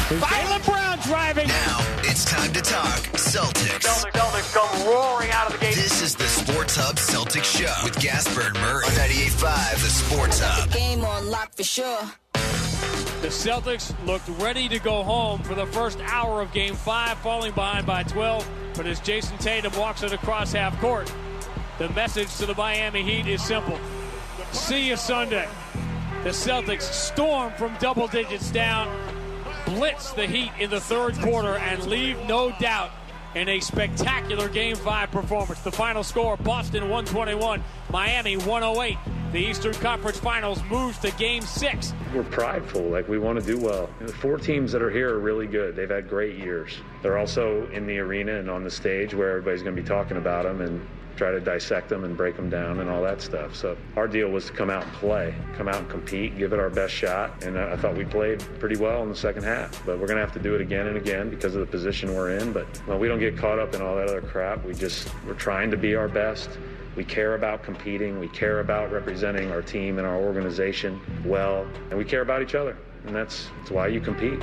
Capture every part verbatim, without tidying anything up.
Jaylen Brown driving. Now it's time to talk Celtics. Celtics, Celtics come roaring out of the gate. This is the Sports Hub Celtics Show with Gasper and Murray on ninety-eight point five, the Sports Hub. Game on lock for sure. The Celtics looked ready to go home for the first hour of Game five, falling behind by twelve. But as Jason Tatum walks it across half court, the message to the Miami Heat is simple. See you Sunday. The Celtics storm from double digits down, blitz the Heat in the third quarter, and leave no doubt in a spectacular Game five performance. The final score, Boston one twenty-one, Miami one oh eight. The Eastern Conference Finals moves to Game six. We're prideful, like we want to do well. The four teams that are here are really good. They've had great years. They're also in the arena and on the stage where everybody's going to be talking about them and try to dissect them and break them down and all that stuff. So our deal was to come out and play, come out and compete, give it our best shot. And I thought we played pretty well in the second half. But we're going to have to do it again and again because of the position we're in. But well, we don't get caught up in all that other crap. We just, we're trying to be our best. We care about competing. We care about representing our team and our organization well. And we care about each other. And that's, that's why you compete.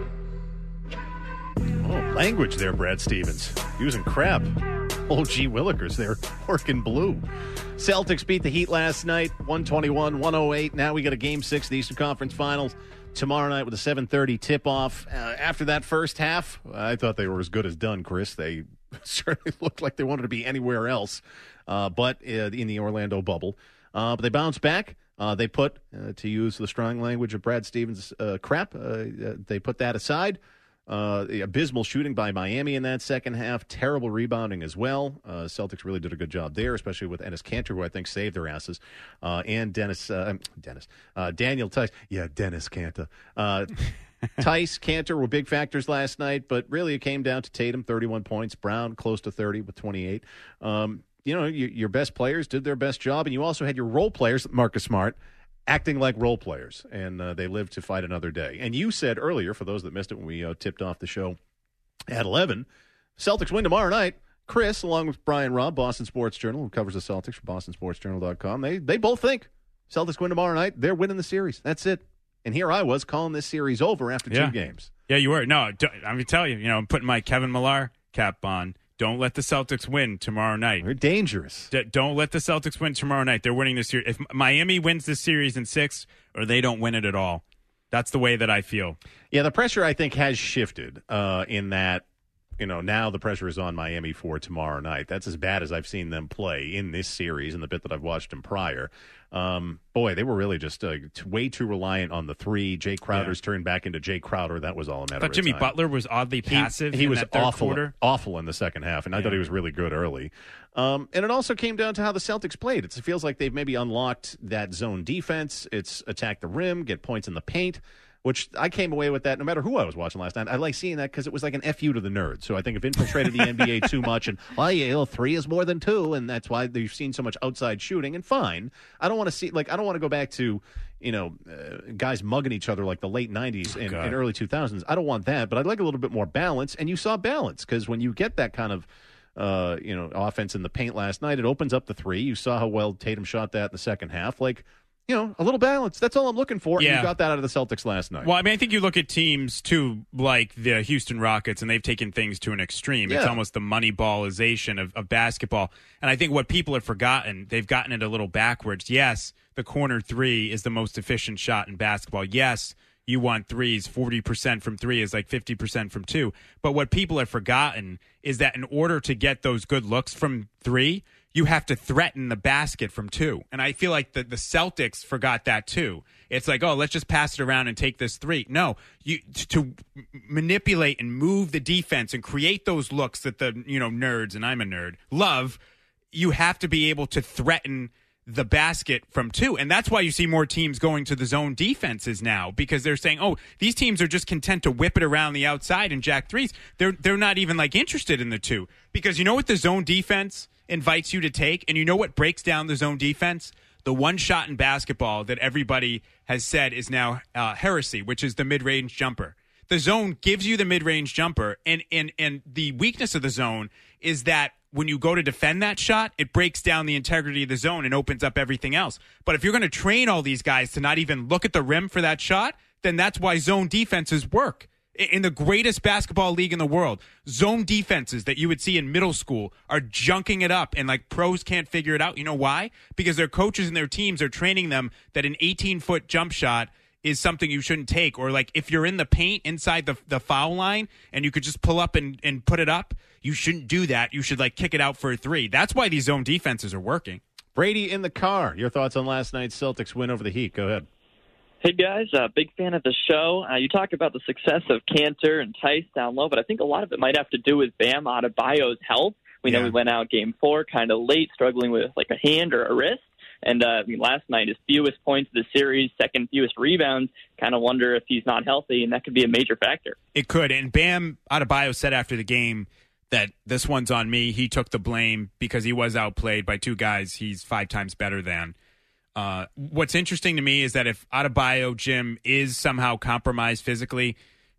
Oh, language there, Brad Stevens. Using crap. Oh, gee willikers there, working blue. Celtics beat the Heat last night, one twenty-one one oh eight. Now we got a Game six of the Eastern Conference Finals tomorrow night with a seven thirty tip-off. Uh, after that first half, I thought they were as good as done, Chris. They certainly looked like they wanted to be anywhere else uh, but uh, in the Orlando bubble. Uh, but they bounced back. Uh, they put, uh, to use the strong language of Brad Stevens' uh, crap, uh, uh, they put that aside. Uh, the abysmal shooting by Miami in that second half. Terrible rebounding as well. Uh, Celtics really did a good job there, especially with Enes Kanter, who I think saved their asses, uh, and Dennis, uh, Dennis, uh, Daniel Tice. Yeah, Dennis Kanter. Uh, Tice, Kanter were big factors last night, but really it came down to Tatum, thirty-one points, Brown close to thirty with twenty-eight. Um, you know, you, your best players did their best job, and you also had your role players, Marcus Smart, acting like role players, and uh, they live to fight another day. And you said earlier, for those that missed it when we uh, tipped off the show at eleven, Celtics win tomorrow night. Chris, along with Brian Robb, Boston Sports Journal, who covers the Celtics for boston sports journal dot com, they, they both think Celtics win tomorrow night. They're winning the series. That's it. And here I was calling this series over after yeah. two games. Yeah, you were. No, I'm going to tell you, you know, I'm putting my Kevin Millar cap on. Don't let the Celtics win tomorrow night. They're dangerous. D- don't let the Celtics win tomorrow night. They're winning this series. If Miami wins this series in six, or they don't win it at all. That's the way that I feel. Yeah, the pressure, I think, has shifted uh, in that, you know, now the pressure is on Miami for tomorrow night. That's as bad as I've seen them play in this series and the bit that I've watched them prior. Um, boy, they were really just uh, t- way too reliant on the three. Jay Crowder's yeah. turned back into Jay Crowder. That was all a matter I thought of Jimmy time. Butler was oddly passive He, he in was that third awful, quarter. awful in the second half, and I yeah. thought he was really good early. Um, and it also came down to how the Celtics played. It feels like they've maybe unlocked that zone defense. It's attack the rim, get points in the paint, which I came away with that no matter who I was watching last night. I like seeing that because it was like an F U to the nerds. So I think I've infiltrated the N B A too much, and, well, yeah, well, three is more than two, and that's why you've seen so much outside shooting, and fine. I don't want to see, like, I don't want to go back to, you know, uh, guys mugging each other like the late nineties and, and early two thousands. I don't want that, but I'd like a little bit more balance, and you saw balance because when you get that kind of uh, you know, offense in the paint last night, it opens up the three. You saw how well Tatum shot that in the second half. Like, you know, a little balance. That's all I'm looking for. Yeah. And you got that out of the Celtics last night. Well, I mean, I think you look at teams, too, like the Houston Rockets, and they've taken things to an extreme. Yeah. It's almost the moneyballization of, of basketball. And I think what people have forgotten, they've gotten it a little backwards. Yes, the corner three is the most efficient shot in basketball. Yes, you want threes. forty percent from three is like fifty percent from two. But what people have forgotten is that in order to get those good looks from three, you have to threaten the basket from two. And I feel like the, the Celtics forgot that too. It's like, oh, let's just pass it around and take this three. No, you to manipulate and move the defense and create those looks that the, you know, nerds, and I'm a nerd, love, you have to be able to threaten the basket from two. And that's why you see more teams going to the zone defenses now, because they're saying, oh, these teams are just content to whip it around the outside and jack threes. They're they're not even like interested in the two. Because you know what the zone defense invites you to take, and you know what breaks down the zone defense? The one shot in basketball that everybody has said is now uh, heresy, which is the mid-range jumper. The zone gives you the mid-range jumper, and, and, and the weakness of the zone is that when you go to defend that shot, it breaks down the integrity of the zone and opens up everything else. But if you're going to train all these guys to not even look at the rim for that shot, then that's why zone defenses work. In the greatest basketball league in the world, zone defenses that you would see in middle school are junking it up, and like pros can't figure it out. You know why? Because their coaches and their teams are training them that an eighteen-foot jump shot is something you shouldn't take. Or like if you're in the paint inside the the foul line and you could just pull up and, and put it up, you shouldn't do that. You should like kick it out for a three. That's why these zone defenses are working. Brady in the car. Your thoughts on last night's Celtics win over the Heat. Go ahead. Hey, guys. Uh, big fan of the show. Uh, you talk about the success of Cantor and Tice down low, but I think a lot of it might have to do with Bam Adebayo's health. We know Yeah. we went out game four kind of late, struggling with like a hand or a wrist. And uh, I mean, last night, his fewest points of the series, second fewest rebounds. Kind of wonder if he's not healthy, and that could be a major factor. It could. And Bam Adebayo said after the game that this one's on me. He took the blame because he was outplayed by two guys he's five times better than. Uh, what's interesting to me is that if Adebayo, Jim, is somehow compromised physically,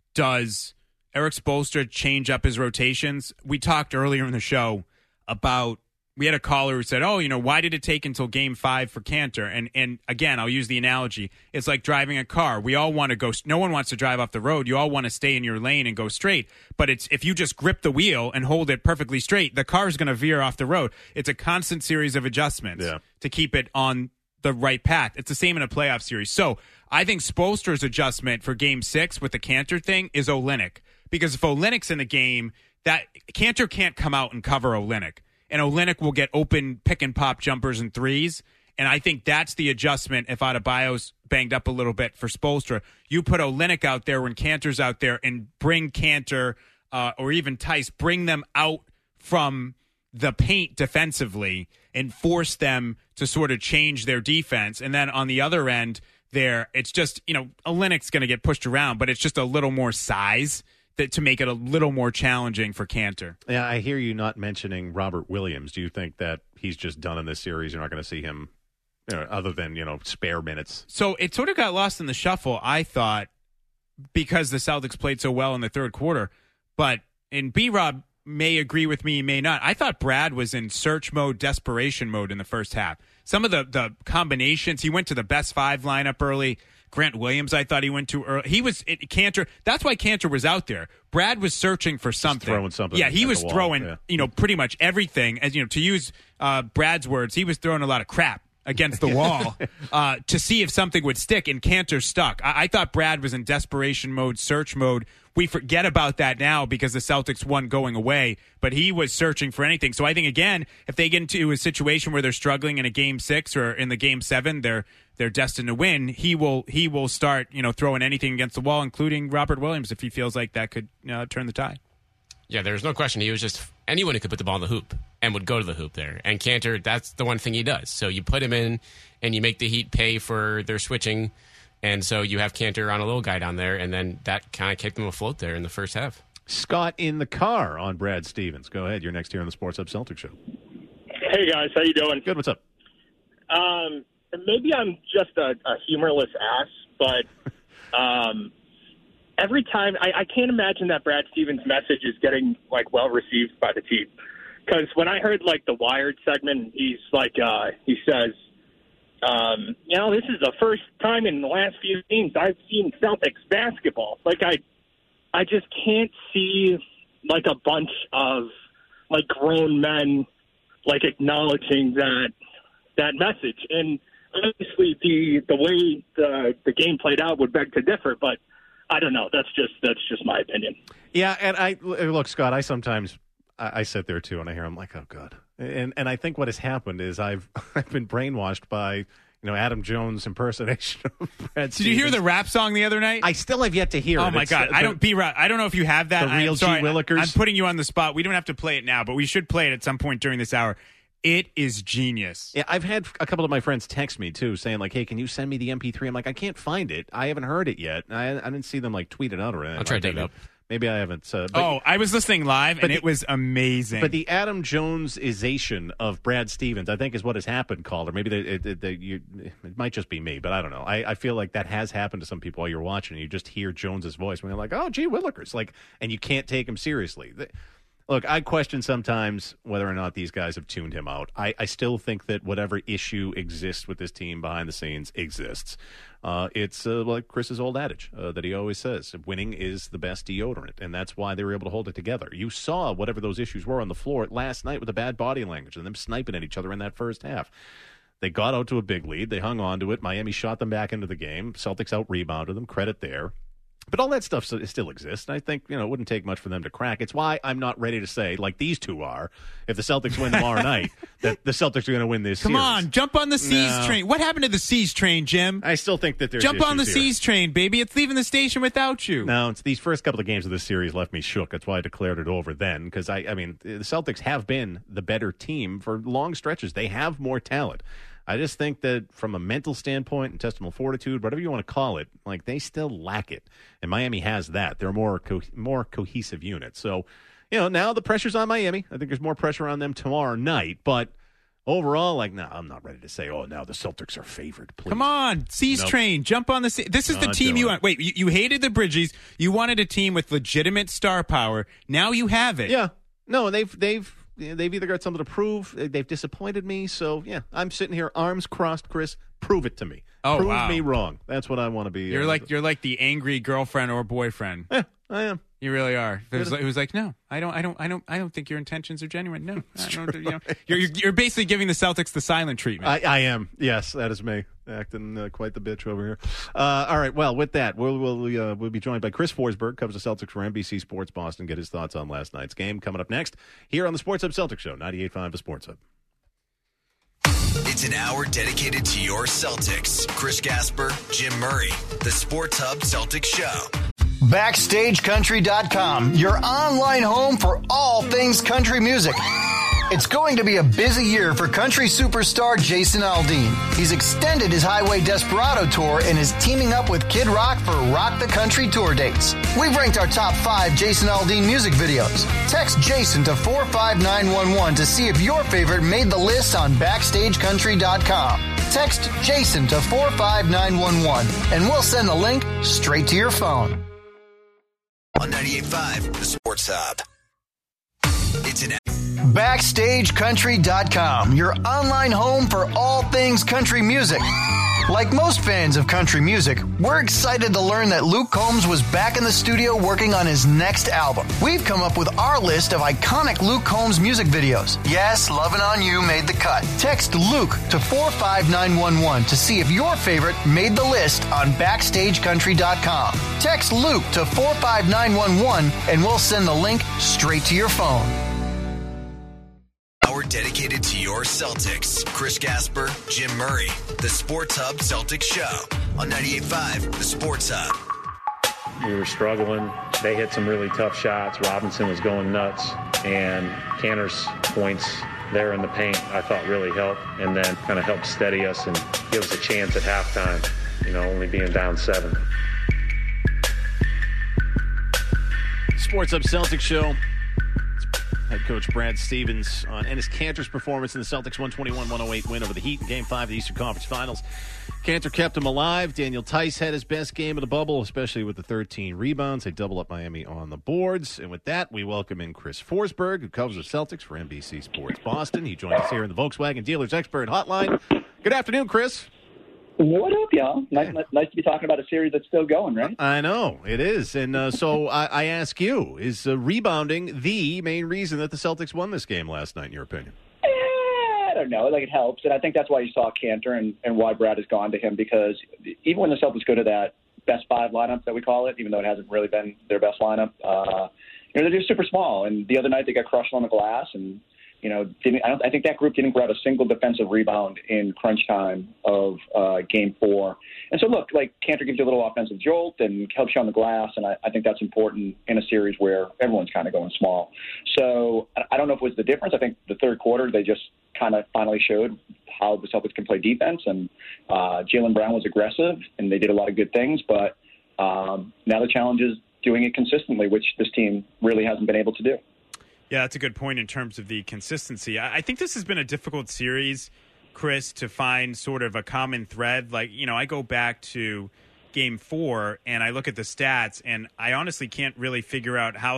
does Eric Spoelstra change up his rotations? We talked earlier in the show about, we had a caller who said, oh, you know, why did it take until game five for Cantor? And and again, I'll use the analogy. It's like driving a car. We all want to go, no one wants to drive off the road. You all want to stay in your lane and go straight. But it's if you just grip the wheel and hold it perfectly straight, the car is going to veer off the road. It's a constant series of adjustments Yeah. to keep it on the right path. It's the same in a playoff series. So I think Spoelstra's adjustment for game six with the Cantor thing is Olynyk. Because if Olynyk's in the game, that Cantor can't come out and cover Olynyk. And Olynyk will get open pick and pop jumpers and threes. And I think that's the adjustment if Adebayo's banged up a little bit for Spoelstra. You put Olynyk out there when Cantor's out there and bring Cantor uh, or even Tice, bring them out from the paint defensively and force them to sort of change their defense. And then on the other end there, it's just, you know, Olynyk's going to get pushed around, but it's just a little more size that to make it a little more challenging for Cantor. Yeah, I hear you not mentioning Robert Williams. Do you think that he's just done in this series? You're not going to see him, you know, other than, you know, spare minutes? So it sort of got lost in the shuffle, I thought, because the Celtics played so well in the third quarter. But, and B-Rob may agree with me, may not. I thought Brad was in search mode, desperation mode in the first half. Some of the, the combinations, he went to the best five lineup early. Grant Williams, I thought he went too early. He was it, Cantor. That's why Cantor was out there. Brad was searching for something. Just throwing something. Yeah, he was wall, throwing, yeah. you know, pretty much everything. As you know, to use uh, Brad's words, he was throwing a lot of crap against the wall uh, to see if something would stick, and Cantor stuck. I-, I thought Brad was in desperation mode, search mode. We forget about that now because the Celtics won going away, but he was searching for anything. So I think, again, if they get into a situation where they're struggling in a game six or in the game seven, they're they're destined to win, he will he will start, you know, throwing anything against the wall, including Robert Williams, if he feels like that could uh, turn the tide. Yeah, there's no question. He was just anyone who could put the ball in the hoop and would go to the hoop there. And Cantor, that's the one thing he does. So you put him in and you make the Heat pay for their switching. And so you have Cantor on a little guy down there, and then that kind of kept them afloat there in the first half. Scott in the car on Brad Stevens. Go ahead. You're next here on the Sports Hub Celtics Show. Hey, guys. How you doing? Good. What's up? Um, maybe I'm just a, a humorless ass, but um, every time I, I can't imagine that Brad Stevens' message is getting like well received by the team. Because when I heard like the Wired segment, he's like, uh, he says, um, you know, this is the first time in the last few games I've seen Celtics basketball. Like I, I just can't see like a bunch of like grown men like acknowledging that that message. And obviously the the way the the game played out would beg to differ, but I don't know. That's just that's just my opinion. Yeah, and I look, Scott, I sometimes I, I sit there too and I hear I'm like, oh god. And and I think what has happened is I've I've been brainwashed by, you know, Adam Jones' impersonation of Brad Did Stevens. you hear the rap song the other night? I still have yet to hear it. Oh my It's, god! uh, I the- don't be right. I don't know if you have that. The real I'm sorry. G. Willikers? I'm putting you on the spot. We don't have to play it now, but we should play it at some point during this hour. It is genius. Yeah, I've had a couple of my friends text me too, saying like, "Hey, can you send me the M P three?" I'm like, "I can't find it. I haven't heard it yet. I, I didn't see them like tweet it out or anything." I'll try like to dig that. it up. Maybe I haven't. Uh, but, Oh, I was listening live, and the- it was amazing. But the Adam Jones-ization of Brad Stevens, I think, is what has happened, Calder. Maybe they, it, it, they, you, it might just be me, but I don't know. I, I feel like that has happened to some people while you're watching. You just hear Jones's voice, and you're like, "Oh, gee, Willikers!" Like, and you can't take him seriously. The, Look, I question sometimes whether or not these guys have tuned him out. I, I still think that whatever issue exists with this team behind the scenes exists. Uh, it's uh, like Chris's old adage uh, that he always says, winning is the best deodorant, and that's why they were able to hold it together. You saw whatever those issues were on the floor last night with the bad body language and them sniping at each other in that first half. They got out to a big lead. They hung on to it. Miami shot them back into the game. Celtics out-rebounded them. Credit there. But all that stuff still exists, and I think, you know, it wouldn't take much for them to crack. It's why I'm not ready to say, like these two are, if the Celtics win tomorrow night, that the Celtics are going to win this Come series. on, jump on the Seas No. train. What happened to the Seas train, Jim? I still think that there's Jump on the issues here. Seas train, baby. It's leaving the station without you. No, it's these first couple of games of this series left me shook. That's why I declared it over then, because, I, I mean, the Celtics have been the better team for long stretches. They have more talent. I just think that from a mental standpoint, intestinal fortitude, whatever you want to call it, like they still lack it. And Miami has that. They're a more, co- more cohesive unit. So, you know, now the pressure's on Miami. I think there's more pressure on them tomorrow night. But overall, like, no, I'm not ready to say, oh, now the Celtics are favored. Please. Come on, Seas Nope. train. Jump on the Seas. This is the Not team doing you it. want. Wait, you, you hated the Bridges. You wanted a team with legitimate star power. Now you have it. Yeah. No, they've they've they've either got something to prove. They've disappointed me. So yeah, I'm sitting here, arms crossed. Chris, prove it to me. Oh, prove wow. me wrong. That's what I want to be. You're uh, like you're like the angry girlfriend or boyfriend. Yeah, I am. You really are. It was, like, it was like, no, I don't, I don't, I don't, I don't think your intentions are genuine. No, I don't, you know, you're, you're you're basically giving the Celtics the silent treatment. I, I am. Yes, that is me acting uh, quite the bitch over here. Uh, all right. Well, with that, we'll we'll uh, we'll be joined by Chris Forsberg, covers the Celtics for N B C Sports Boston. Get his thoughts on last night's game. Coming up next here on the Sports Hub Celtics Show, ninety-eight point five The Sports Hub. It's an hour dedicated to your Celtics. Chris Gasper, Jim Murray, the Sports Hub Celtics Show. Backstage Country dot com, your online home for all things country music. It's going to be a busy year for country superstar Jason Aldean. He's extended his Highway Desperado tour and is teaming up with Kid Rock for Rock the Country tour dates. We've ranked our top five Jason Aldean music videos. Text Jason to four five nine one one to see if your favorite made the list on Backstage Country dot com. Text Jason to four five nine one one and we'll send the link straight to your phone. On ninety-eight point five The Sports Hub. It's an Backstage Country dot com, your online home for all things country music. Like most fans of country music, we're excited to learn that Luke Combs was back in the studio working on his next album. We've come up with our list of iconic Luke Combs music videos. Yes, Lovin' on You made the cut. Text Luke to four five nine one one to see if your favorite made the list on Backstage Country dot com. Text Luke to four five nine one one and we'll send the link straight to your phone. hour dedicated to your Celtics. Chris Gasper, Jim Murray, the Sports Hub Celtics Show on ninety-eight point five The Sports Hub. We were struggling. They hit some really tough shots. Robinson was going nuts. And Cantor's points there in the paint, I thought, really helped. And then kind of helped steady us and give us a chance at halftime, you know, only being down seven. Sports Hub Celtics Show. Head coach Brad Stevens on Ennis Cantor's performance in the Celtics' one twenty-one one oh eight win over the Heat in Game five of the Eastern Conference Finals. Cantor kept him alive. Daniel Tice had his best game of the bubble, especially with the thirteen rebounds. They double up Miami on the boards. And with that, we welcome in Chris Forsberg, who covers the Celtics for N B C Sports Boston. He joins us here in the Volkswagen Dealers Expert Hotline. Good afternoon, Chris. What up, y'all? Nice, nice to be talking about a series that's still going, right? I know, it is. And uh, so I, I ask you, is uh, rebounding the main reason that the Celtics won this game last night, in your opinion? Eh, I don't know. Like, it helps. And I think that's why you saw Cantor and, and why Brad has gone to him, because even when the Celtics go to that best five lineup that we call it, even though it hasn't really been their best lineup, uh, you know, they're just super small. And the other night they got crushed on the glass, and You know, didn't, I, don't, I think that group didn't grab a single defensive rebound in crunch time of uh, Game Four. And so, look, like Cantor gives you a little offensive jolt and helps you on the glass, and I, I think that's important in a series where everyone's kind of going small. So I, I don't know if it was the difference. I think the third quarter they just kind of finally showed how the Celtics can play defense, and uh, Jaylen Brown was aggressive, and they did a lot of good things. But um, now the challenge is doing it consistently, which this team really hasn't been able to do. Yeah, that's a good point in terms of the consistency. I think this has been a difficult series, Chris, to find sort of a common thread. Like, you know, I go back to Game Four and I look at the stats, and I honestly can't really figure out how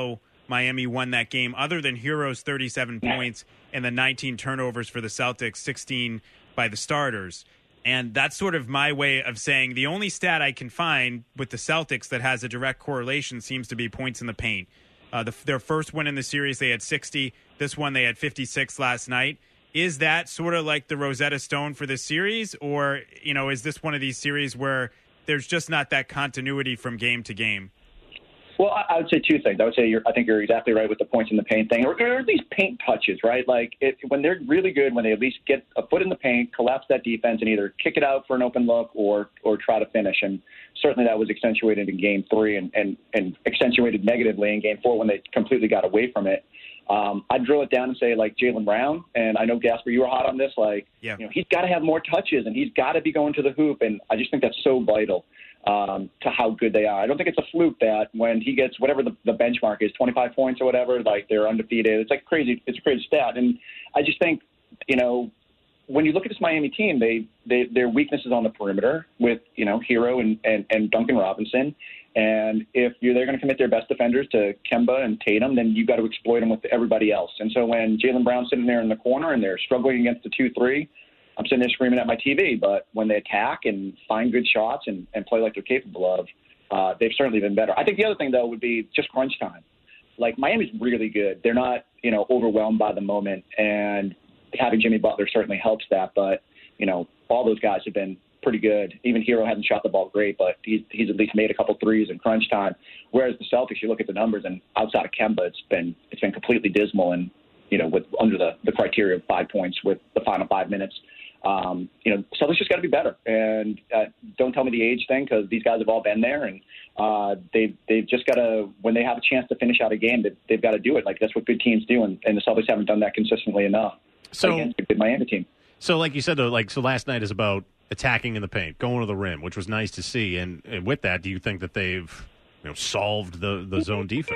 Miami won that game, other than Hero's thirty-seven points and the nineteen turnovers for the Celtics, sixteen by the starters. And that's sort of my way of saying the only stat I can find with the Celtics that has a direct correlation seems to be points in the paint. Uh, the, their first win in the series, they had sixty. This one, they had fifty-six last night. Is that sort of like the Rosetta Stone for this series? Or, you know, is this one of these series where there's just not that continuity from game to game? Well, I would say two things. I would say you're, I think you're exactly right with the points in the paint thing, or, or at least paint touches, right? Like it, when they're really good, when they at least get a foot in the paint, collapse that defense, and either kick it out for an open look or or try to finish. And certainly that was accentuated in Game Three, and and, and accentuated negatively in Game Four when they completely got away from it. Um, I'd drill it down and say, like, Jaylen Brown, and I know, Gasper, you were hot on this. Like, yeah. you know, he's got to have more touches, and he's got to be going to the hoop, and I just think that's so vital um, to how good they are. I don't think it's a fluke that when he gets whatever the, the benchmark is, twenty-five points or whatever, like they're undefeated. It's like crazy. It's a crazy stat, and I just think, you know, when you look at this Miami team, they, they their weaknesses on the perimeter with, you know, Hero and, and, and Duncan Robinson. And if you're, they're going to commit their best defenders to Kemba and Tatum, then you've got to exploit them with everybody else. And so when Jaylen Brown's sitting there in the corner and they're struggling against the two three, I'm sitting there screaming at my T V. But when they attack and find good shots and, and play like they're capable of, uh, they've certainly been better. I think the other thing, though, would be just crunch time. Like, Miami's really good. They're not, you know, overwhelmed by the moment. And having Jimmy Butler certainly helps that. But, you know, all those guys have been pretty good. Even Hero hasn't shot the ball great, but he's, he's at least made a couple threes in crunch time. Whereas the Celtics, you look at the numbers, and outside of Kemba, it's been it's been completely dismal. And, you know, with under the, the criteria of five points with the final five minutes, um, you know, Celtics just got to be better. And uh, don't tell me the age thing, because these guys have all been there, and uh, they've they've just got to, when they have a chance to finish out a game, they, they've got to do it. Like, that's what good teams do, and, and the Celtics haven't done that consistently enough so, against a good Miami team. So, like you said, though, like so last night is about attacking in the paint, going to the rim, which was nice to see. And, and with that, do you think that they've, you know, solved the, the zone defense?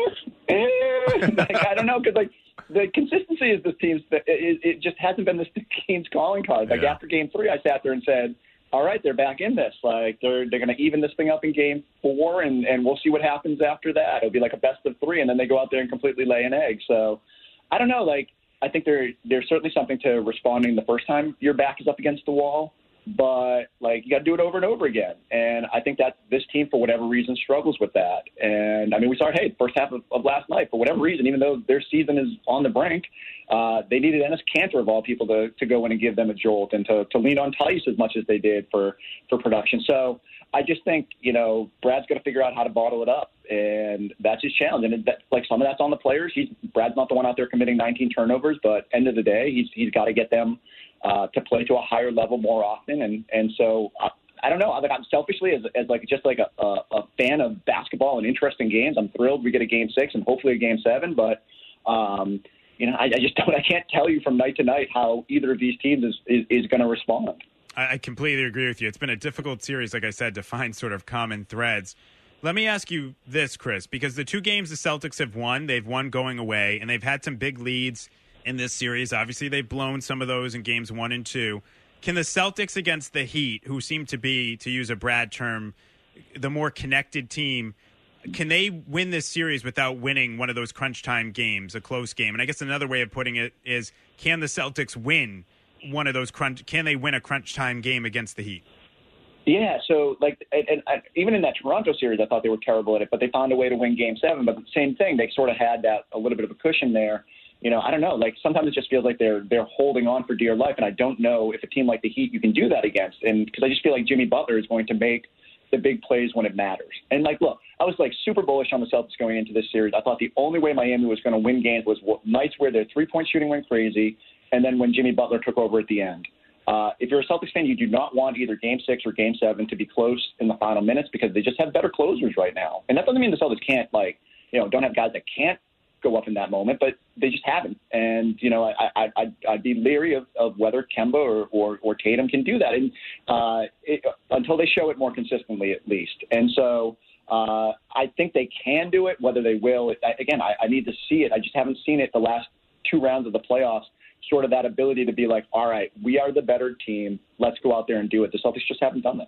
like, I don't know, because like the consistency is this team's. It, it just hasn't been this team's calling card. Like yeah. After Game Three, I sat there and said, "All right, they're back in this. Like they're they're going to even this thing up in Game Four, and and we'll see what happens after that. It'll be like a best of three, and then they go out there and completely lay an egg." So I don't know. Like I think there there's certainly something to responding the first time your back is up against the wall. But, like, you got to do it over and over again. And I think that this team, for whatever reason, struggles with that. And, I mean, we saw it, hey, first half of, of last night, for whatever reason, even though their season is on the brink, uh, they needed Enes Kanter, of all people, to, to go in and give them a jolt and to, to lean on Tice as much as they did for, for production. So I just think, you know, Brad's going to figure out how to bottle it up. And that's his challenge. And, that, like, some of that's on the players. He's Brad's not the one out there committing nineteen turnovers, but end of the day, he's he's got to get them Uh, to play to a higher level more often, and and so I, I don't know. Like I'm selfishly as as like just like a, a, a fan of basketball and interesting games. I'm thrilled we get a game six and hopefully a game seven. But um, you know, I, I just don't. I can't tell you from night to night how either of these teams is is, is going to respond. I completely agree with you. It's been a difficult series, like I said, to find sort of common threads. Let me ask you this, Chris, because the two games the Celtics have won, they've won going away, and they've had some big leads in this series. Obviously, they've blown some of those in games one and two. Can the Celtics against the Heat, who seem to be, to use a Brad term, the more connected team, can they win this series without winning one of those crunch time games, a close game? And I guess another way of putting it is, can the Celtics win one of those crunch, can they win a crunch time game against the Heat? Yeah, so like, and, and, and even in that Toronto series, I thought they were terrible at it, but they found a way to win game seven. But the same thing, they sort of had that, a little bit of a cushion there. You know, I don't know. Like sometimes it just feels like they're they're holding on for dear life, and I don't know if a team like the Heat you can do that against. And because I just feel like Jimmy Butler is going to make the big plays when it matters. And like, look, I was like super bullish on the Celtics going into this series. I thought the only way Miami was going to win games was nights where their three point shooting went crazy, and then when Jimmy Butler took over at the end. Uh, if you're a Celtics fan, you do not want either Game Six or Game Seven to be close in the final minutes because they just have better closers right now. And that doesn't mean the Celtics can't like, you know, don't have guys that can't go up in that moment, but they just haven't. And, you know, I, I, I'd, I'd be leery of, of whether Kemba or, or, or Tatum can do that and uh, it, until they show it more consistently, at least. And so uh, I think they can do it. Whether they will, it, I, again, I, I need to see it. I just haven't seen it the last two rounds of the playoffs, sort of that ability to be like, all right, we are the better team. Let's go out there and do it. The Celtics just haven't done that.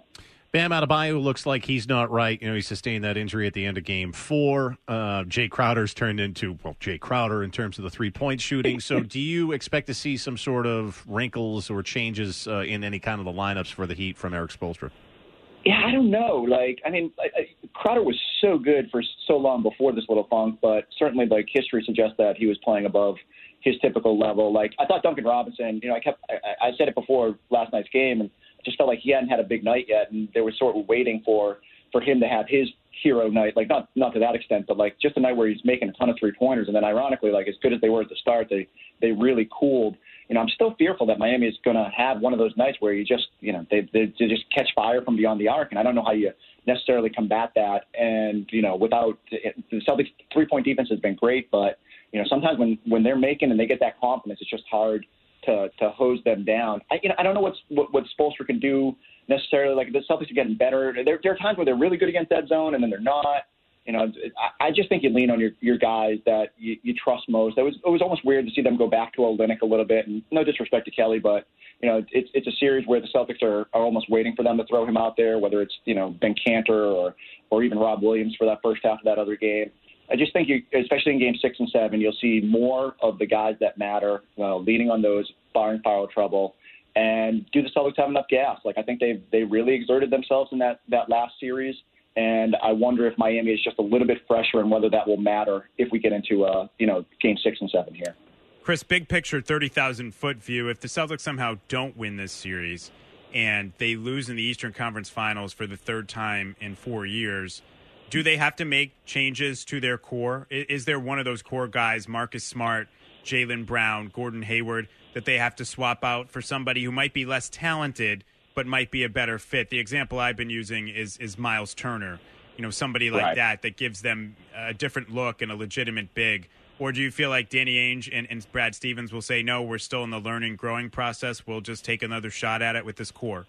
Bam Adebayo looks like he's not right. You know, he sustained that injury at the end of game four. Uh, Jay Crowder's turned into, well, Jay Crowder in terms of the three-point shooting. So do you expect to see some sort of wrinkles or changes uh, in any kind of the lineups for the Heat from Eric Spoelstra? Yeah, I don't know. Like, I mean, I, I, Crowder was so good for so long before this little funk, but certainly, like, history suggests that he was playing above his typical level. Like, I thought Duncan Robinson, you know, I kept, I, I said it before last night's game, and just felt like he hadn't had a big night yet, and they were sort of waiting for, for him to have his hero night. Like, not not to that extent, but, like, just a night where he's making a ton of three-pointers. And then, ironically, like, as good as they were at the start, they, they really cooled. You know, I'm still fearful that Miami is going to have one of those nights where you just, you know, they, they, they just catch fire from beyond the arc, and I don't know how you necessarily combat that. And, you know, without – the Celtics' three-point defense has been great, but, you know, sometimes when, when they're making and they get that confidence, it's just hard – to to hose them down. I, you know, I don't know what's, what what Spoelstra can do necessarily. Like, the Celtics are getting better. There, there are times where they're really good against that zone, and then they're not. You know, I, I just think you lean on your, your guys that you, you trust most. It was it was almost weird to see them go back to Olynyk a little bit. And no disrespect to Kelly, but you know, it's it's a series where the Celtics are, are almost waiting for them to throw him out there, whether it's you know Ben Cantor or or even Rob Williams for that first half of that other game. I just think, you, especially in game six and seven, you'll see more of the guys that matter, uh, leaning on those, barring foul trouble. And do the Celtics have enough gas? Like, I think they they really exerted themselves in that, that last series. And I wonder if Miami is just a little bit fresher and whether that will matter if we get into, uh, you know, game six and seven here. Chris, big picture, thirty thousand foot view. If the Celtics somehow don't win this series and they lose in the Eastern Conference Finals for the third time in four years, do they have to make changes to their core? Is there one of those core guys, Marcus Smart, Jaylen Brown, Gordon Hayward, that they have to swap out for somebody who might be less talented but might be a better fit? The example I've been using is is Miles Turner, you know, somebody like right. that that gives them a different look and a legitimate big. Or do you feel like Danny Ainge and, and Brad Stevens will say, no, we're still in the learning, growing process, we'll just take another shot at it with this core?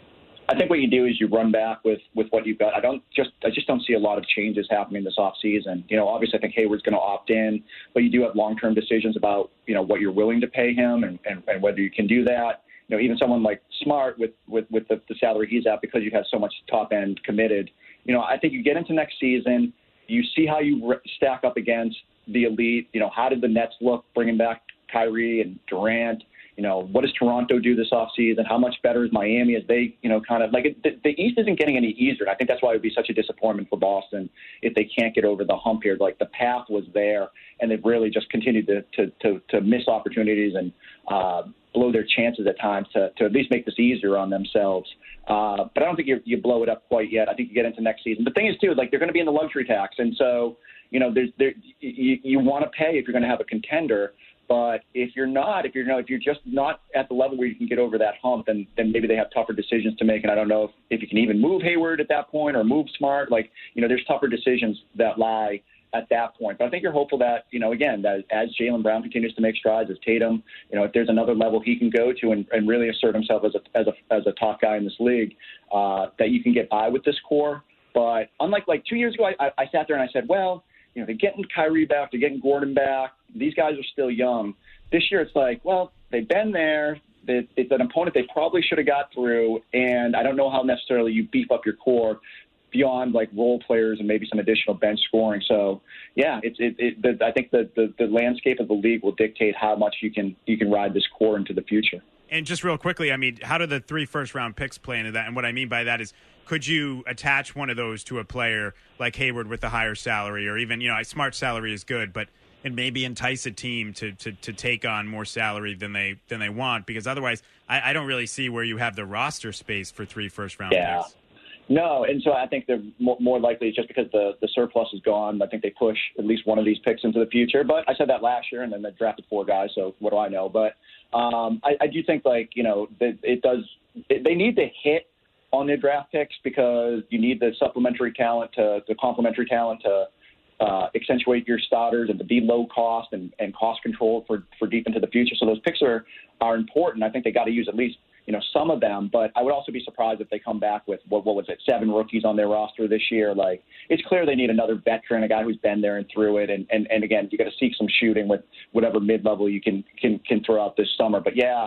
I think what you do is you run back with, with what you've got. I don't just I just don't see a lot of changes happening this offseason. You know, obviously I think Hayward's going to opt in, but you do have long-term decisions about, you know, what you're willing to pay him and, and, and whether you can do that. You know, even someone like Smart with, with, with the, the salary he's at, because you have so much top end committed. You know, I think you get into next season, you see how you re- stack up against the elite. You know, how did the Nets look bringing back Kyrie and Durant? You know, what does Toronto do this offseason? How much better is Miami as they, you know, kind of like it, the, the East isn't getting any easier. And I think that's why it would be such a disappointment for Boston if they can't get over the hump here. Like, the path was there, and they've really just continued to to to, to miss opportunities and uh, blow their chances at times to, to at least make this easier on themselves. Uh, but I don't think you, you blow it up quite yet. I think you get into next season. The thing is, too, like, they're going to be in the luxury tax. And so, you know, there's there you, you want to pay if you're going to have a contender. But if you're not, if you're you know, if you're just not at the level where you can get over that hump, then then maybe they have tougher decisions to make. And I don't know if, if you can even move Hayward at that point or move Smart. Like, you know, there's tougher decisions that lie at that point. But I think you're hopeful that, you know, again, that as Jaylen Brown continues to make strides, as Tatum, you know, if there's another level he can go to and, and really assert himself as a as a as a top guy in this league, uh, that you can get by with this core. But unlike like two years ago, I, I sat there and I said, well, you know, they're getting Kyrie back, they're getting Gordon back. These guys are still young. This year it's like, well, they've been there. It's an opponent they probably should have got through, and I don't know how necessarily you beef up your core beyond like role players and maybe some additional bench scoring. So, yeah, it's it. it the, I think the, the the landscape of the league will dictate how much you can you can ride this core into the future. And just real quickly, I mean, how do the three first-round picks play into that? And what I mean by that is, could you attach one of those to a player like Hayward with the higher salary, or even, you know, a Smart salary is good, but and maybe entice a team to, to, to take on more salary than they than they want? Because otherwise, I, I don't really see where you have the roster space for three first-round yeah. picks. No, and so I think they're more, more likely just because the, the surplus is gone. I think they push at least one of these picks into the future. But I said that last year, and then they drafted four guys, so what do I know? But um, I, I do think, like, you know, that it does it, they need to hit on their draft picks because you need the supplementary talent, to the complementary talent to uh, accentuate your starters and to be low cost and, and cost control for, for deep into the future. So those picks are, are important. I think they got to use at least, you know, some of them, but I would also be surprised if they come back with, what, what was it, seven rookies on their roster this year. Like, it's clear they need another veteran, a guy who's been there and through it. And, and, and again, you got to seek some shooting with whatever mid-level you can, can, can throw out this summer. But yeah,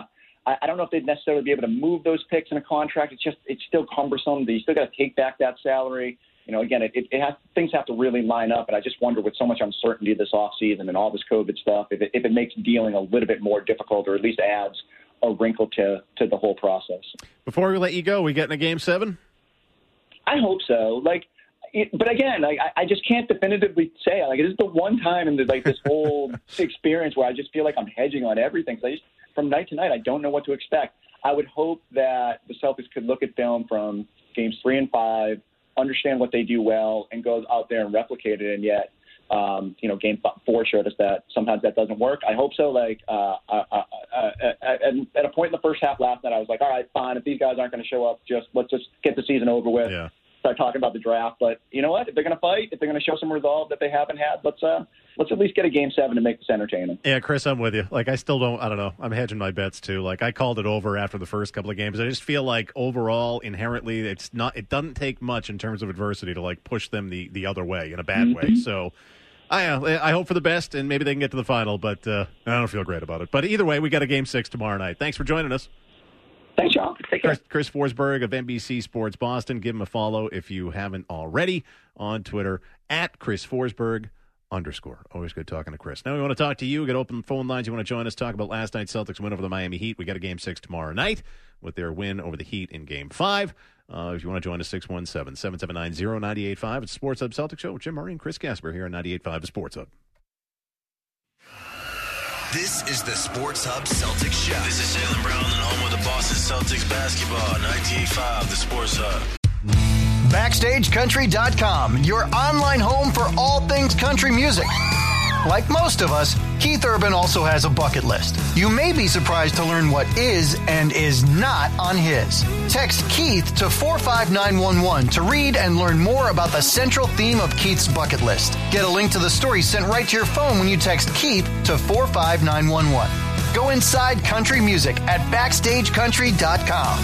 I, I don't know if they'd necessarily be able to move those picks in a contract. It's just it's still cumbersome. You still got to take back that salary. You know, again, it, it, it has things have to really line up, and I just wonder with so much uncertainty this offseason and all this COVID stuff, if it, if it makes dealing a little bit more difficult, or at least adds a wrinkle to to the whole process. Before we let you go, we getting a game seven? I hope so. Like, it, but again, like, I, I just can't definitively say. Like, this is the one time in the, like this whole experience where I just feel like I'm hedging on everything. So I just, from night to night, I don't know what to expect. I would hope that the Celtics could look at film from games three and five, understand what they do well, and go out there and replicate it. And yet, um, you know, game four showed us that sometimes that doesn't work. I hope so. Like, uh, uh, uh, uh, at, at a point in the first half last night, I was like, all right, fine. If these guys aren't going to show up, just let's just get the season over with. Yeah. Start talking about the draft. But you know what? If they're going to fight, if they're going to show some resolve that they haven't had, let's uh, let's at least get a game seven to make this entertaining. Yeah, Chris, I'm with you. Like, I still don't, I don't know. I'm hedging my bets, too. Like, I called it over after the first couple of games. I just feel like overall, inherently, it's not, it doesn't take much in terms of adversity to, like, push them the, the other way in a bad Mm-hmm. way. So, I uh, I hope for the best, and maybe they can get to the final, but uh, I don't feel great about it. But either way, we got a game six tomorrow night. Thanks for joining us. Thanks, y'all. Take care. Chris, Chris Forsberg of N B C Sports Boston. Give him a follow if you haven't already on Twitter, at Chris Forsberg underscore. Always good talking to Chris. Now we want to talk to you. Get open phone lines. You want to join us, talk about last night's Celtics win over the Miami Heat. We got a game six tomorrow night with their win over the Heat in game five. Uh, if you want to join us, six one seven, seven seven nine, zero nine eight five. It's Sports Hub Celtics Show with Jim Murray and Chris Gasper here on ninety-eight point five, the Sports Hub. This is the Sports Hub Celtics Show. This is Jaylen Brown and home of the Boston Celtics basketball, ninety-eight point five, the Sports Hub. Backstage Country dot com, your online home for all things country music. Like most of us, Keith Urban also has a bucket list. You may be surprised to learn what is and is not on his. Text Keith to four five nine one one to read and learn more about the central theme of Keith's bucket list. Get a link to the story sent right to your phone when you text Keith to four five nine one one. Go inside country music at Backstage Country dot com.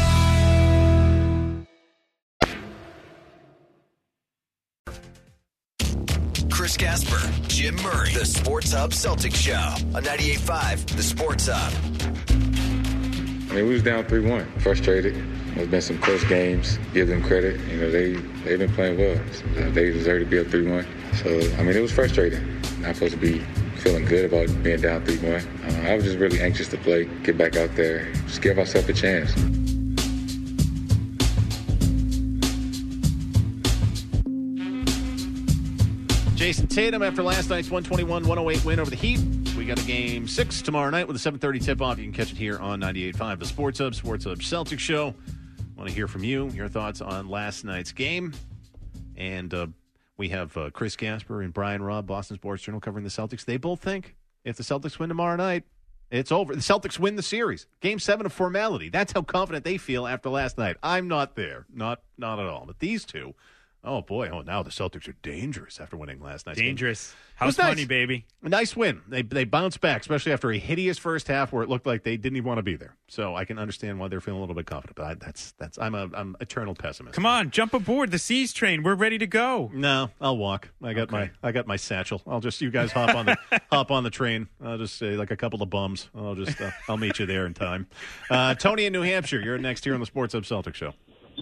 Chris Gasper, Jim Murray, the Sports Hub Celtics Show on ninety-eight point five, the Sports Hub. I mean, we was down three one, frustrated. There's been some close games. Give them credit. You know, they, they've been playing well. So they deserve to be up three one. So, I mean, it was frustrating. Not supposed to be feeling good about being down three one. Uh, I was just really anxious to play, get back out there, just give ourselves a chance. Jason Tatum after last night's one twenty-one one oh eight win over the Heat. We got a game six tomorrow night with a seven thirty tip-off. You can catch it here on ninety-eight point five, the Sports Hub, Sports Hub Celtics Show. Want to hear from you, your thoughts on last night's game. And uh, we have uh, Chris Gasper and Brian Robb, Boston Sports Journal, covering the Celtics. They both think if the Celtics win tomorrow night, it's over. The Celtics win the series. Game seven of formality. That's how confident they feel after last night. I'm not there. Not, not at all. But these two... Oh, boy. Oh, now the Celtics are dangerous after winning last night. Dangerous. House money, nice. Baby. A nice win. They they bounced back, especially after a hideous first half where it looked like they didn't even want to be there. So I can understand why they're feeling a little bit confident. But I, that's that's I'm a I'm eternal pessimist. Come on, jump aboard the Seas train. We're ready to go. No, I'll walk. I got okay. my I got my satchel. I'll just you guys hop on the hop on the train. I'll just say like a couple of bums. I'll just uh, I'll meet you there in time. Uh, Tony in New Hampshire. You're next here on the Sports Hub Celtics Show.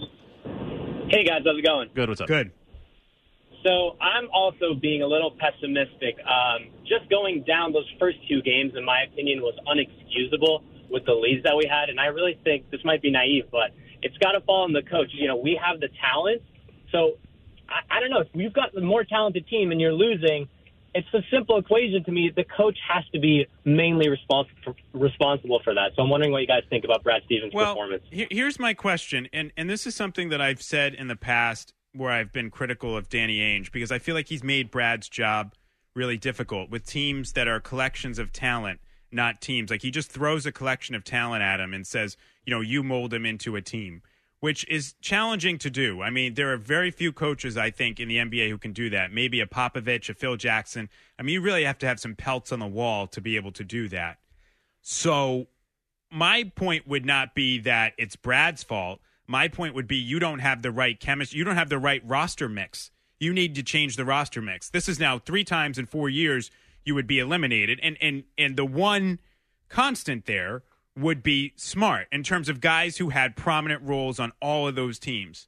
Hey guys, how's it going? Good. What's up? Good. So I'm also being a little pessimistic. Um, just going down those first two games, in my opinion, was unexcusable with the leads that we had. And I really think this might be naive, but it's got to fall on the coach. You know, we have the talent. So I, I don't know. If we've got the more talented team and you're losing, it's a simple equation to me. The coach has to be mainly respons- for, responsible for that. So I'm wondering what you guys think about Brad Stevens' well, performance. He- here's my question, and, and this is something that I've said in the past where I've been critical of Danny Ainge, because I feel like he's made Brad's job really difficult with teams that are collections of talent, not teams. Like he just throws a collection of talent at him and says, you know, you mold him into a team, which is challenging to do. I mean, there are very few coaches, I think, in the N B A who can do that. Maybe a Popovich, a Phil Jackson. I mean, you really have to have some pelts on the wall to be able to do that. So my point would not be that it's Brad's fault. My point would be you don't have the right chemistry. You don't have the right roster mix. You need to change the roster mix. This is now three times in four years you would be eliminated. And and and the one constant there would be Smart in terms of guys who had prominent roles on all of those teams.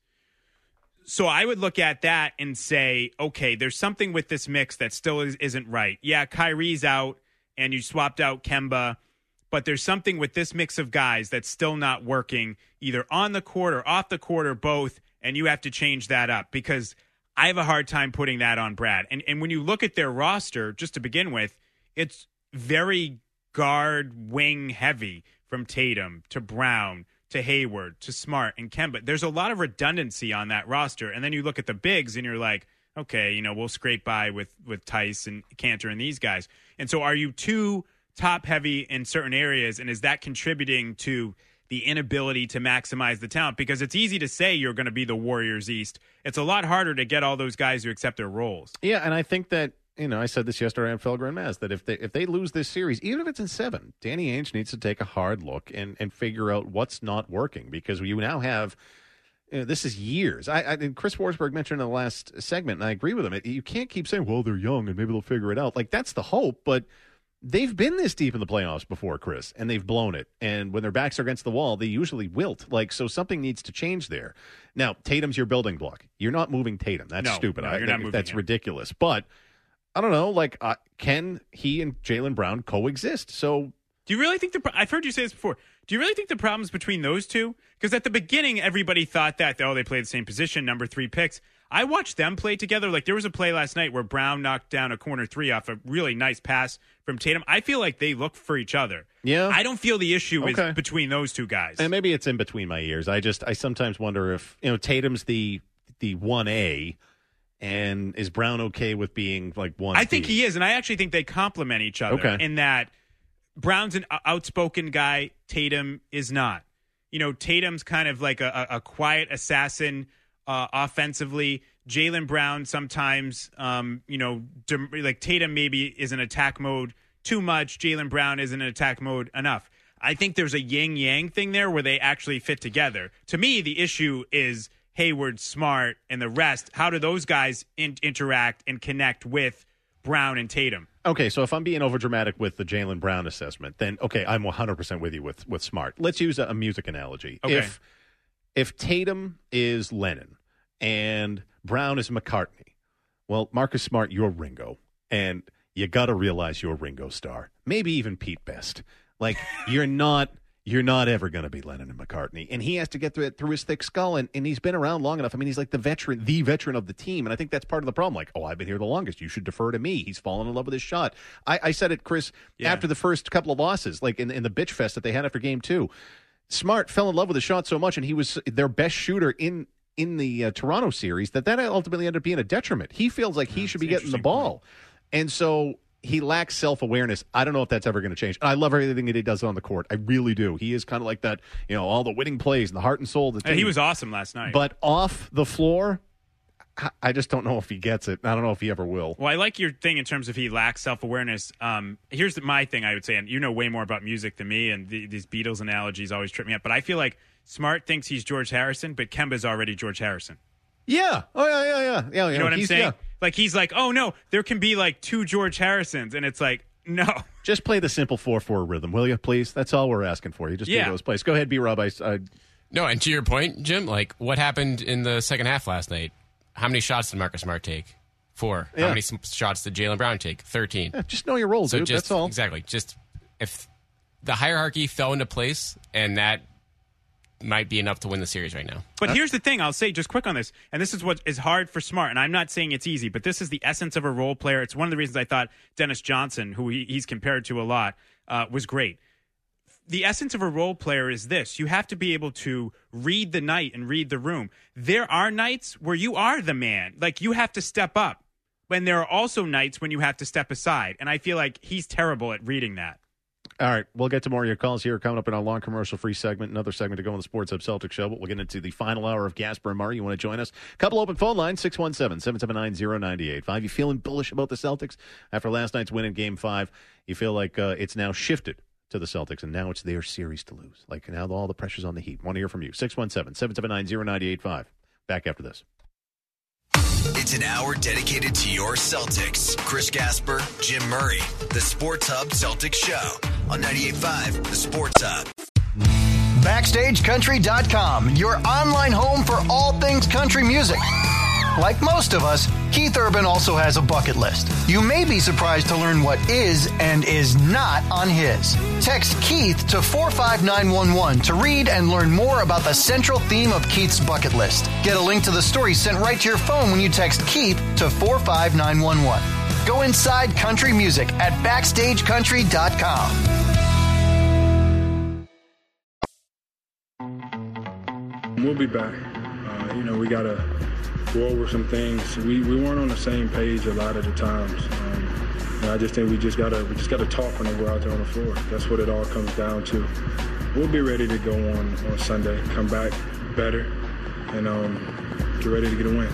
So I would look at that and say, okay, there's something with this mix that still is, isn't right. Yeah, Kyrie's out and you swapped out Kemba, but there's something with this mix of guys that's still not working either on the court or off the court or both, and you have to change that up because I have a hard time putting that on Brad. And and when you look at their roster, just to begin with, it's very guard wing heavy from Tatum to Brown to Hayward to Smart and Kemba. There's a lot of redundancy on that roster. And then you look at the bigs and you're like, okay, you know, we'll scrape by with, with Tice and Cantor and these guys. And so are you too top heavy in certain areas? And is that contributing to the inability to maximize the talent? Because it's easy to say you're going to be the Warriors East. It's a lot harder to get all those guys to accept their roles. Yeah, and I think that, you know, I said this yesterday on Felger and Maz, that if they if they lose this series, even if it's in seven, Danny Ainge needs to take a hard look and, and figure out what's not working, because you now have, you know, this is years. I, I Chris Forsberg mentioned in the last segment, and I agree with him. It, you can't keep saying, well, they're young and maybe they'll figure it out. Like, that's the hope, but they've been this deep in the playoffs before, Chris, and they've blown it. And when their backs are against the wall, they usually wilt. Like, so something needs to change there. Now, Tatum's your building block. You're not moving Tatum. That's no, stupid. No, I, you're not moving that's him. ridiculous. But I don't know, like, uh, can he and Jaylen Brown coexist? So, do you really think the? I've heard you say this before. Do you really think the problem's between those two? Because at the beginning, everybody thought that oh, they play the same position, number three picks. I watched them play together. Like, there was a play last night where Brown knocked down a corner three off a really nice pass from Tatum. I feel like they look for each other. Yeah, I don't feel the issue okay. is between those two guys. And maybe it's in between my ears. I just I sometimes wonder if, you know, Tatum's the the one A. And is Brown okay with being like one? I think he is, and I actually think they complement each other okay. in that Brown's an outspoken guy, Tatum is not. You know, Tatum's kind of like a, a quiet assassin uh, offensively. Jaylen Brown sometimes, um, you know, dem- like Tatum maybe is in attack mode too much. Jaylen Brown is in attack mode enough. I think there's a yin-yang thing there where they actually fit together. To me, the issue is Hayward, Smart, and the rest. How do those guys in- interact and connect with Brown and Tatum? Okay, so if I'm being overdramatic with the Jaylen Brown assessment, then okay, I'm one hundred percent with you with, with Smart. Let's use a, a music analogy. Okay. If if Tatum is Lennon and Brown is McCartney, well, Marcus Smart, you're Ringo, and you got to realize you're Ringo Starr. Maybe even Pete Best. Like, you're not you're not ever going to be Lennon and McCartney, and he has to get through it through his thick skull, and, and he's been around long enough. I mean, he's like the veteran, the veteran of the team, and I think that's part of the problem. Like, oh, I've been here the longest. You should defer to me. He's fallen in love with his shot. I, I said it, Chris, yeah. after the first couple of losses, like in, in the bitch fest that they had after game two. Smart fell in love with his shot so much, and he was their best shooter in in the uh, Toronto series, that that ultimately ended up being a detriment. He feels like he yeah, should be getting the ball. Point. And so he lacks self-awareness. I don't know if that's ever going to change. And I love everything that he does on the court. I really do. He is kind of like that, you know, all the winning plays and the heart and soul of the team. And he was awesome last night. But off the floor, I just don't know if he gets it. I don't know if he ever will. Well, I like your thing in terms of he lacks self-awareness. Um, here's my thing, I would say, and you know way more about music than me, and the, these Beatles analogies always trip me up. But I feel like Smart thinks he's George Harrison, but Kemba's already George Harrison. Yeah. Oh, yeah, yeah, yeah. yeah you know what I'm saying? Yeah. Like, he's like, oh, no, there can be, like, two George Harrisons. And it's like, no. Just play the simple four four rhythm, will you, please? That's all we're asking for you. Just yeah. do those plays. Go ahead, B-Rob. I, I... No, and to your point, Jim, like, what happened in the second half last night? How many shots did Marcus Smart take? Four. Yeah. How many shots did Jaylen Brown take? Thirteen. Yeah, just know your role, so dude. Just, That's all. Exactly. Just if the hierarchy fell into place, and that might be enough to win the series right now. But here's the thing, I'll say just quick on this, and this is what is hard for Smart, and I'm not saying it's easy, but this is the essence of a role player. It's one of the reasons I thought Dennis Johnson, who he, he's compared to a lot, uh, was great. The essence of a role player is this. You have to be able to read the night and read the room. There are nights where you are the man. Like, you have to step up. And there are also nights when you have to step aside. And I feel like he's terrible at reading that. All right, we'll get to more of your calls here coming up in our long commercial-free segment. Another segment to go on the Sports Hub Celtics show, but we'll get into the final hour of Gasper and Murray. You want to join us? Couple open phone lines, six one seven, seven seven nine, zero nine eight five. You feeling bullish about the Celtics after last night's win in Game five? You feel like uh, it's now shifted to the Celtics, and now it's their series to lose. Like, now all the pressure's on the Heat. Want to hear from you. six one seven, seven seven nine, zero nine eight five. Back after this. It's It's an hour dedicated to your Celtics. Chris Gasper, Jim Murray, the Sports Hub Celtics Show on ninety-eight point five, the Sports Hub. Backstage Country dot com, your online home for all things country music. Like most of us, Keith Urban also has a bucket list. You may be surprised to learn what is and is not on his. Text Keith to four five nine one one to read and learn more about the central theme of Keith's bucket list. Get a link to the story sent right to your phone when you text Keith to four five nine one one. Go inside country music at backstage country dot com. We'll be back. Uh, you know, we got to go over some things. We, we weren't on the same page a lot of the times. Um, and I just think we just gotta we just gotta talk when we're out there on the floor. That's what it all comes down to. We'll be ready to go on, on Sunday, come back better, and um, get ready to get a win.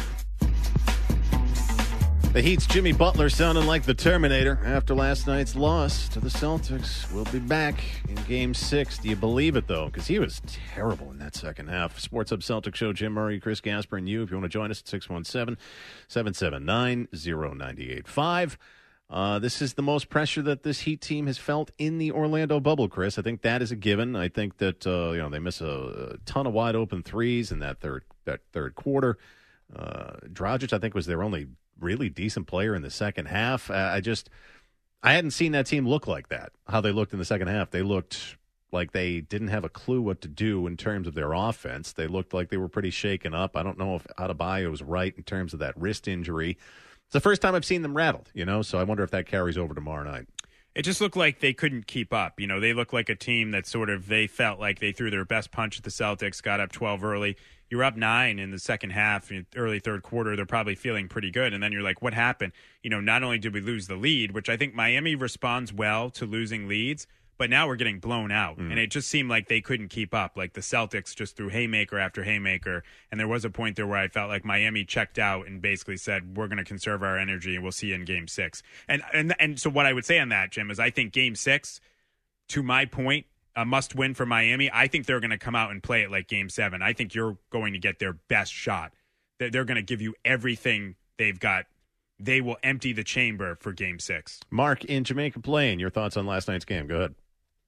The Heat's Jimmy Butler sounding like the Terminator after last night's loss to the Celtics. We'll be back in Game six. Do you believe it, though? Because he was terrible in that second half. Sports Hub Celtics Show, Jim Murray, Chris Gasper, and you. If you want to join us at six one seven, seven seven nine, zero nine eight five. Uh, this is the most pressure that this Heat team has felt in the Orlando bubble, Chris. I think that is a given. I think that uh, you know they miss a, a ton of wide-open threes in that third, that third quarter. Uh, Dragic, I think, was their only really decent player in the second half. Uh, I just, I hadn't seen that team look like that, how they looked in the second half. They looked like they didn't have a clue what to do in terms of their offense. They looked like they were pretty shaken up. I don't know if Adebayo was right in terms of that wrist injury. It's the first time I've seen them rattled, you know, so I wonder if that carries over tomorrow night. It just looked like they couldn't keep up. You know, they looked like a team that sort of, they felt like they threw their best punch at the Celtics, got up twelve early. You're up nine in the second half, early third quarter. They're probably feeling pretty good. And then you're like, what happened? You know, not only did we lose the lead, which I think Miami responds well to losing leads, but now we're getting blown out. Mm. And it just seemed like they couldn't keep up. Like the Celtics just threw haymaker after haymaker. And there was a point there where I felt like Miami checked out and basically said, we're going to conserve our energy and we'll see you in game six. And, and, and so what I would say on that, Jim, is I think game six, to my point, a must-win for Miami. I think they're going to come out and play it like Game seven. I think you're going to get their best shot. They're, they're going to give you everything they've got. They will empty the chamber for Game six. Mark in Jamaica Plain, your thoughts on last night's game. Go ahead.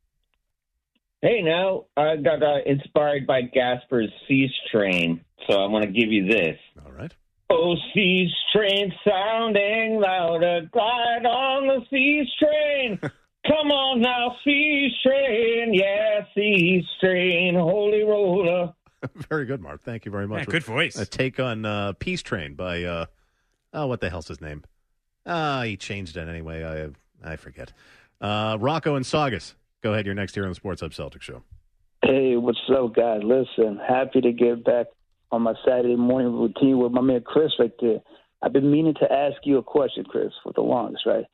Hey, now, I got uh, inspired by Gasper's Cease Train, so I want to give you this. All right. Oh, Cease Train sounding louder, glide on the Cease Train. Come on now, Cease Train, yeah, Cease Train, holy roller. Very good, Mark. Thank you very much. Yeah, good voice. A take on uh, Peace Train by, uh, oh, what the hell's his name? Ah, uh, he changed it anyway. I I forget. Uh, Rocco and Saugus. Go ahead. You're next here on the Sports Hub Celtics Show. Hey, what's up, guys? Listen, happy to get back on my Saturday morning routine with my man Chris right there. I've been meaning to ask you a question, Chris, for the longest, right?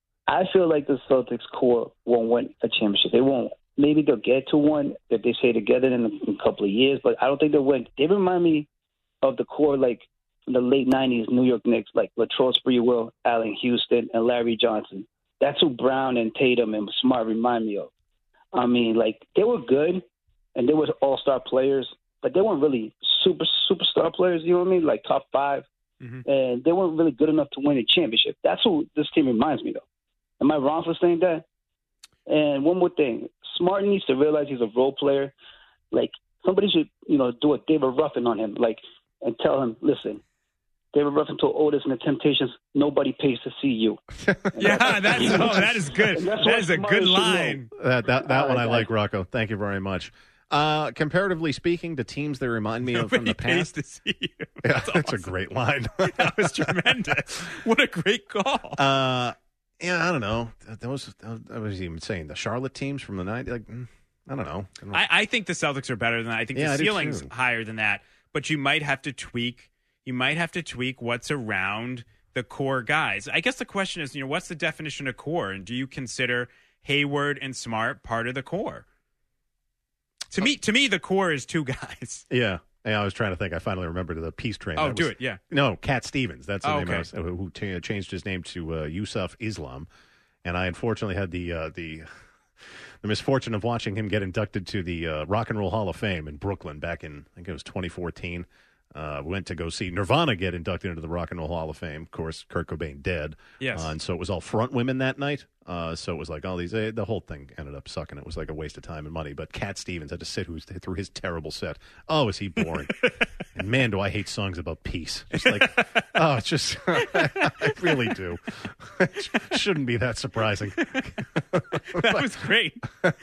I feel like the Celtics core won't win a championship. They won't. Maybe they'll get to one if they stay together in a, in a couple of years, but I don't think they'll win. They remind me of the core like in the late nineties New York Knicks, like Latrell Sprewell, Allen Houston, and Larry Johnson. That's who Brown and Tatum and Smart remind me of. I mean, like, they were good, and they were all-star players, but they weren't really super, superstar players, you know what I mean, like top five. Mm-hmm. And they weren't really good enough to win a championship. That's who this team reminds me of. Am I wrong for saying that? And one more thing. Smart needs to realize he's a role player. Like, somebody should, you know, do a David Ruffin on him, like, and tell him, listen, David Ruffin told Otis and the Temptations, nobody pays to see you. yeah, that's, oh, that is good. That is a good line. That, that, that All one right, I like, Rocco. Thank you very much. Uh, comparatively speaking, the teams that remind me of from the past. To see you. Yeah, That's, that's awesome. a great line. That was tremendous. What a great call. Uh, yeah, I don't know. That was, I was even saying the Charlotte teams from the nineties. Like, I don't know. I, don't know. I, I think the Celtics are better than that. I think Yeah, I the do ceiling's too. higher than that. But you might have to tweak. You might have to tweak what's around the core guys. I guess the question is, you know, what's the definition of core? And do you consider Hayward and Smart part of the core? To me, to me, the core is two guys. Yeah. Yeah, I was trying to think. I finally remembered the Peace Train. Oh, That do was- it, yeah. No, Cat Stevens. That's the Oh, name. okay. I was, who t- changed his name to uh, Yusuf Islam, and I unfortunately had the uh, the the misfortune of watching him get inducted to the uh, Rock and Roll Hall of Fame in Brooklyn back in I think it was twenty fourteen. Uh, we went to go see Nirvana get inducted into the Rock and Roll Hall of Fame. Of course, Kurt Cobain dead. Yes. Uh, and so it was all front women that night. Uh, so it was like all these, uh, the whole thing ended up sucking. It was like a waste of time and money. But Cat Stevens had to sit who's, through his terrible set. Oh, is he boring. And man, do I hate songs about peace. Just like, oh, it's just, I really do. It shouldn't be that surprising. That was great.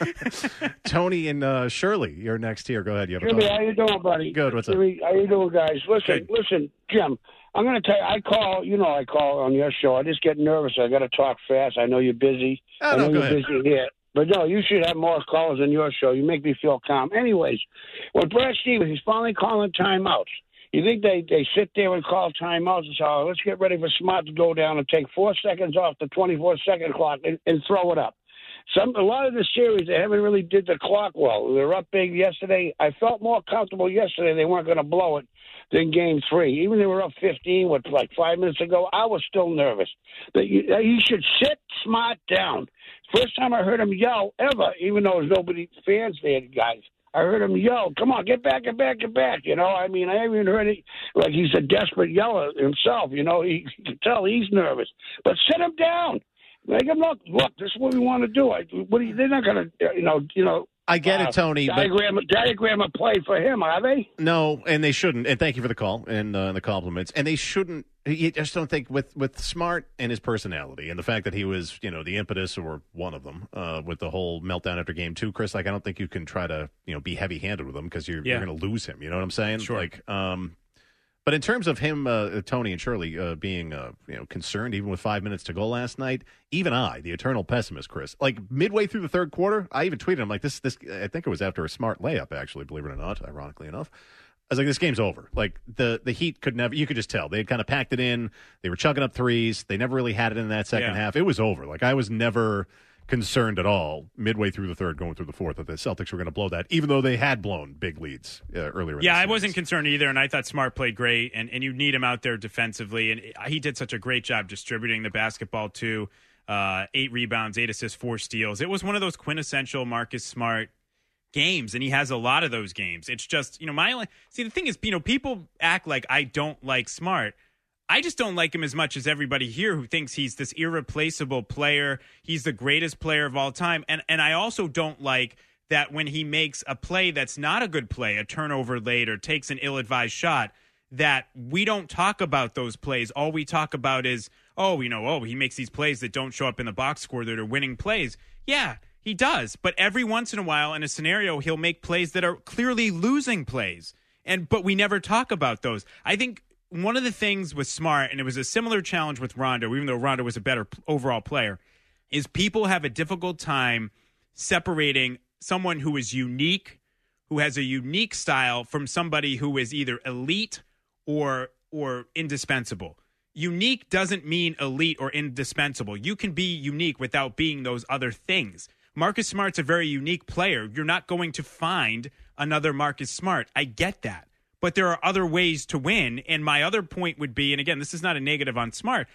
Tony and uh, Shirley, you're next here. Go ahead. You have a Jimmy, call. how you doing, buddy? Good. What's up? Jimmy, how you doing, guys? Listen, Good. listen, Jim. I'm going to tell you, I call, you know, I call on your show. I just get nervous. I got to talk fast. I know you're busy. Oh, I no, know go you're ahead. busy here. But no, you should have more callers on your show. You make me feel calm. Anyways, when Brad Stevens, he's finally calling timeouts. You think they, they sit there and call timeouts and say, oh, let's get ready for Smart to go down and take four seconds off the twenty-four second clock and, and throw it up. Some a lot of the series, they haven't really did the clock well. They were up big yesterday. I felt more comfortable yesterday they weren't going to blow it than game three. Even they were up fifteen, what, like five minutes ago, I was still nervous. That you, that you should sit Smart down. First time I heard him yell ever, even though there's nobody fans there, guys. I heard him yell, come on, get back, get back, get back. You know, I mean, I haven't even heard it like he's a desperate yeller himself. You know, he, you can tell he's nervous. But sit him down. Make him look, look, this is what we want to do. I, what are you, they're not going to, you know, you know. I get uh, it, Tony. Diagram, but... diagram a play for him, are they? No, and they shouldn't. And thank you for the call and uh, the compliments. And they shouldn't. You just don't think with, with Smart and his personality and the fact that he was, you know, the impetus or one of them uh, with the whole meltdown after game two, Chris. Like, I don't think you can try to, you know, be heavy handed with him because you're Yeah. you're going to lose him. You know what I'm saying? Sure. Like, um, but in terms of him, uh, Tony and Shirley uh, being, uh, you know, concerned even with five minutes to go last night, even I, the eternal pessimist, Chris, like midway through the third quarter, I even tweeted, I'm like, this, this. I think it was after a Smart layup, actually, believe it or not, ironically enough. I was like, this game's over. Like, the, the Heat could never, you could just tell. They had kind of packed it in. They were chugging up threes. They never really had it in that second Yeah. half. It was over. Like, I was never concerned at all midway through the third, going through the fourth, that the Celtics were going to blow that, even though they had blown big leads uh, earlier in Yeah, the I series. wasn't concerned either, and I thought Smart played great, and, and you need him out there defensively, and he did such a great job distributing the basketball too. Uh, eight rebounds, eight assists, four steals. It was one of those quintessential Marcus Smart games, and he has a lot of those games. It's just, you know, my only see the thing is, you know, people act like I don't like Smart. I just don't like him as much as everybody here who thinks he's this irreplaceable player. He's the greatest player of all time. And and I also don't like that when he makes a play that's not a good play, a turnover late or takes an ill-advised shot, that we don't talk about those plays. All we talk about is, oh, you know, oh, he makes these plays that don't show up in the box score that are winning plays. Yeah, he does. But every once in a while in a scenario, he'll make plays that are clearly losing plays. And but we never talk about those. I think one of the things with Smart, and it was a similar challenge with Rondo, even though Rondo was a better overall player, is people have a difficult time separating someone who is unique, who has a unique style, from somebody who is either elite or or indispensable. Unique doesn't mean elite or indispensable. You can be unique without being those other things. Marcus Smart's a very unique player. You're not going to find another Marcus Smart. I get that. But there are other ways to win. And my other point would be, and again, this is not a negative on Smart,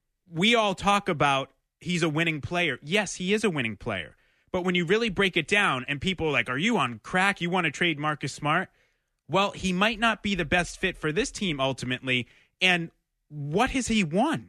we all talk about he's a winning player. Yes, he is a winning player. But when you really break it down and people are like, are you on crack? You want to trade Marcus Smart? Well, he might not be the best fit for this team ultimately. And what has he won?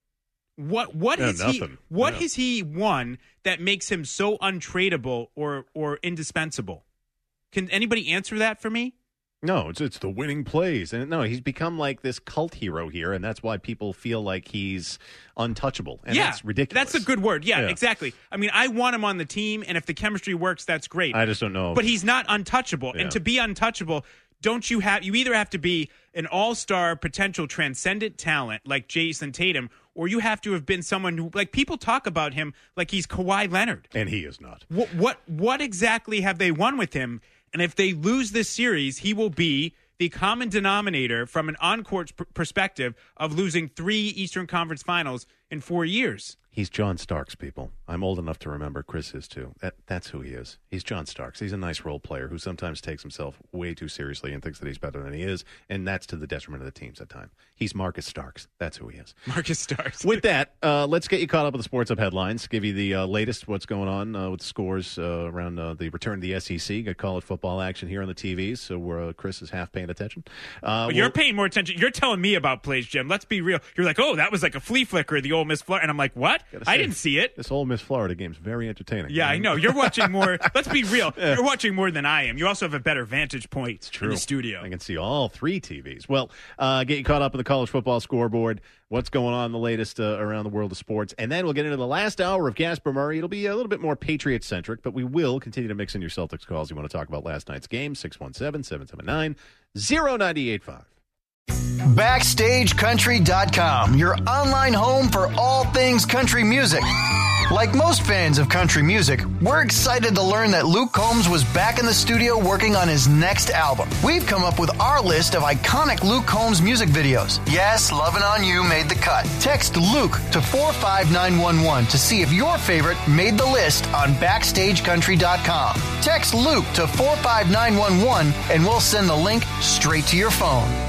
What what Yeah, has he nothing. what Yeah. has he won that makes him so untradeable or or indispensable? Can anybody answer that for me? No, it's it's the winning plays, and no, he's become like this cult hero here, and that's why people feel like he's untouchable, and yeah, that's ridiculous. That's a good word. Yeah, Yeah. exactly. I mean, I want him on the team, and if the chemistry works, that's great. I just don't know. But he's not untouchable, Yeah. and to be untouchable, don't you have? You either have to be an all-star, potential transcendent talent like Jason Tatum, or you have to have been someone who, like, people talk about him like he's Kawhi Leonard, and he is not. What what what exactly have they won with him? And if they lose this series, he will be the common denominator from an on-court p- perspective of losing three Eastern Conference Finals in four years. He's John Starks, people. I'm old enough to remember. Chris is too. That, that's who he is. He's John Starks. He's a nice role player who sometimes takes himself way too seriously and thinks that he's better than he is, and that's to the detriment of the teams at times. He's Marcus Starks. That's who he is. Marcus Starks. With that, uh, let's get you caught up with the Sports Hub headlines, give you the uh, latest what's going on uh, with the scores uh, around uh, the return to the S E C. Got college football action here on the T Vs, so we're, uh, Chris is half paying attention. Uh, but you're we'll, paying more attention. You're telling me about plays, Jim. Let's be real. You're like, oh, that was like a flea flicker, the Ole Miss Florida. And I'm like, what? I didn't see it. This Ole Miss Florida game is very entertaining. Yeah, I know. You're watching more. Let's be real. Yeah. You're watching more than I am. You also have a better vantage point it's true. in the studio. I can see all three T Vs. Well, uh, get you caught up with the college football scoreboard, what's going on, the latest uh, around the world of sports. And then we'll get into the last hour of Gasper Murray. It'll be a little bit more Patriot-centric, but we will continue to mix in your Celtics calls. You want to talk about last night's game, six one seven, seven seven nine, zero nine eight five. Backstage Country dot com, your online home for all things country music. Like most fans of country music, we're excited to learn that Luke Combs was back in the studio working on his next album. We've come up with our list of iconic Luke Combs music videos. Yes, Lovin' On You made the cut. Text Luke to four five nine one one to see if your favorite made the list on Backstage Country dot com. Text Luke to four five nine one one and we'll send the link straight to your phone.